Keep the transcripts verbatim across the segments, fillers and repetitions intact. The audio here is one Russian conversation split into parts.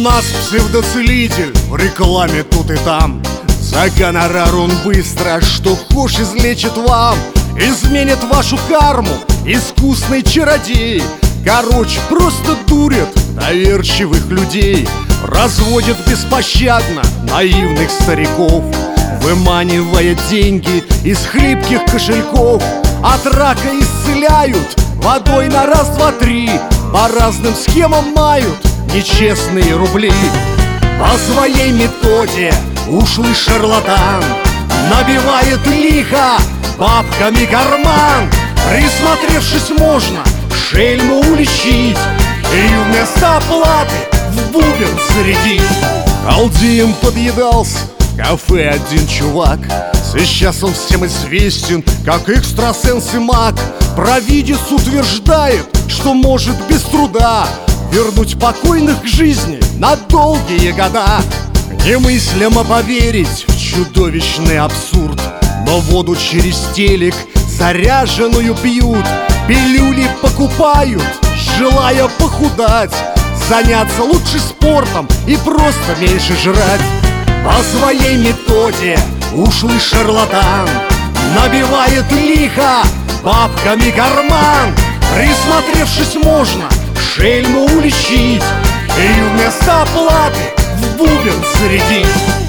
нас псевдоцелитель в рекламе тут и там. За гонорар он быстро, что хошь, излечит вам, изменит вашу карму искусный чародей. Короче, просто дурит доверчивых людей, разводит беспощадно наивных стариков, выманивая деньги из хлипких кошельков. От рака исцеляют водой на раз, два, три, по разным схемам мают нечестные рубли. По своей методе ушлый шарлатан набивает лихо бабками карман. Присмотревшись, можно шельму уличить и вместо оплаты в бубен зарядить. Халдеем подъедался в кафе один чувак. Сейчас он всем известен как экстрасенс и маг. Провидец утверждает, что может без труда вернуть покойных к жизни на долгие года. Немыслимо поверить в чудовищный абсурд, но воду через телек заряженную пьют, пилюли покупают, желая похудать, заняться лучше спортом и просто меньше жрать. По своей методе ушлый шарлатан набивает лихо бабками карман. Присмотревшись, можно шельму уличить и вместо оплаты в бубен зарядить.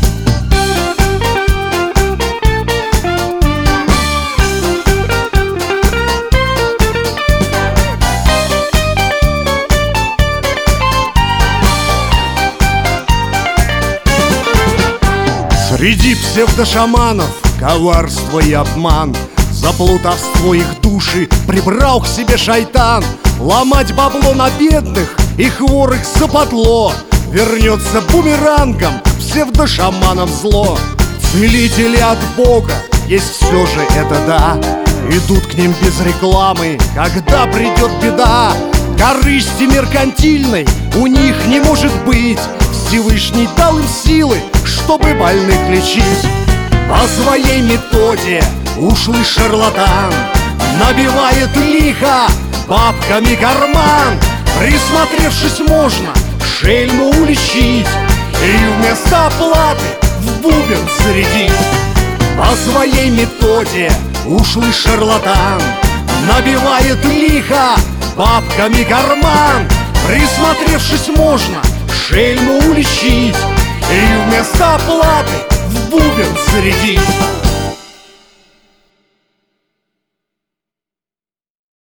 Среди псевдошаманов коварство и обман, за плутовство их души прибрал к себе шайтан. Ломать бабло на бедных и хворых западло, вернется бумерангом псевдошаманам зло. Целители от Бога есть все же, это да, идут к ним без рекламы, когда придет беда. Корысти меркантильной у них не может быть, Всевышний дал им силы, чтобы больных лечить. По своей методе ушлый шарлатан набивает лихо бабками карман. Присмотревшись, можно шельму уличить и вместо оплаты в бубен зарядить. По своей методе ушлый шарлатан набивает лихо бабками карман. Присмотревшись, можно шельму уличить и вместо оплаты в бубен зарядить.